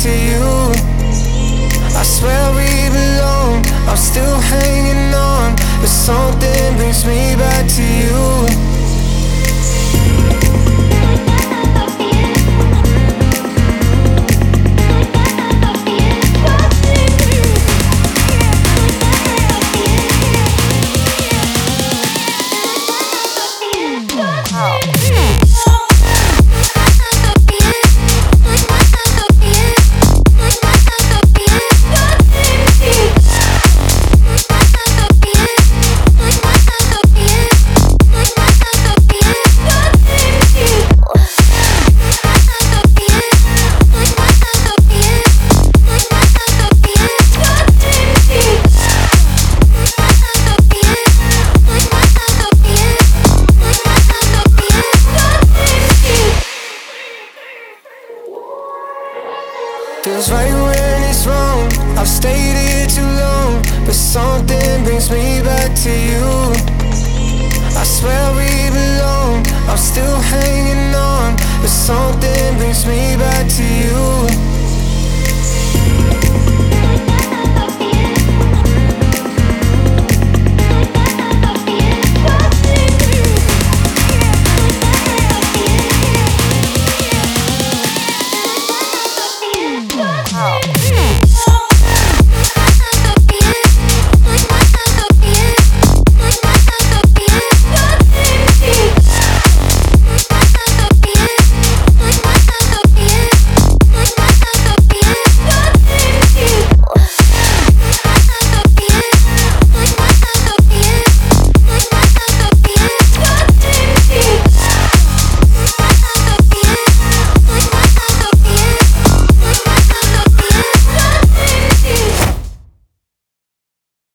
to you. I swear we belong. I'm still hanging on, but something brings me back to you. Feels right when it's wrong. I've stayed here too long, but something brings me back to you. I swear we belong. I'm still hanging on, but something brings me back to you. Oh.